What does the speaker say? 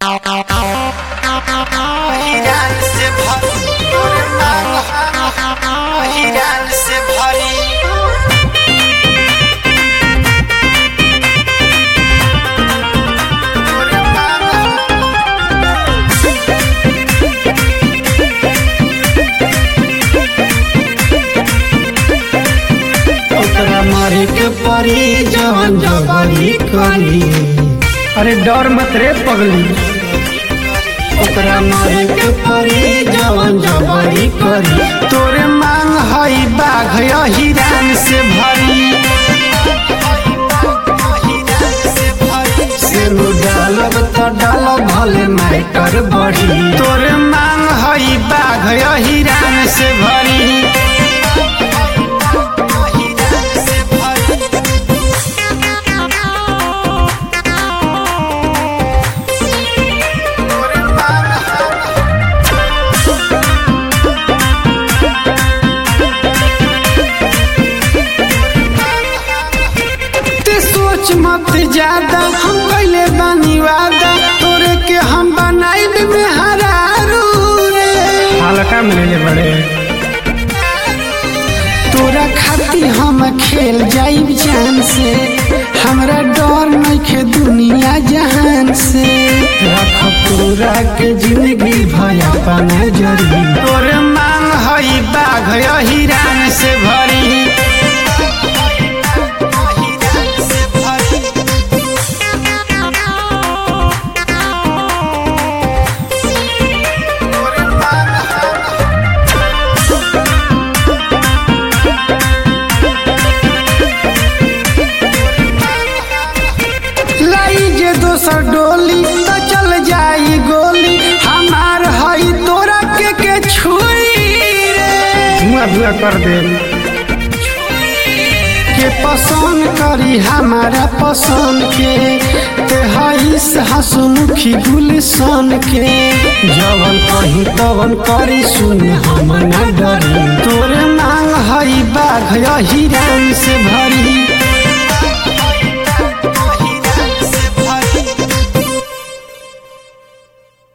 के परी जवन जबरी करी। अरे डर मत रे पगली, ओकरा मारे के परी जवन जबरी करी। तोरे मांग हई बाघ हिरान से भरी। सेनु डालब त डालब भले मैटर बढ़ी। तोरे मांग हई बाघ हिरान से भरी। मत ज्यादा हम कैले बानी वादा, तोरे के हम बनाइब में हरारू रे। हल्का मिले बड़े तोरा खाती हम खेल जाइब जान से। हमरा डर नइखे दुनिया जहान से। रख तोरा के जिंदगी भया पाना जरी। तोरे मांग हई बाघ हिरान से भरी। दोसर डोली तो चल जाई गोली। हमार हई तोरा के छुरी रे। धुआं धुआं कर दे के पसंद करी हमारा पसंद के। ते हई से हंसमुखी गुलशन के। जवन कहीं तवन करी सुन हम न डरी। तोरे मांग हई बाघ हिरान से भरी।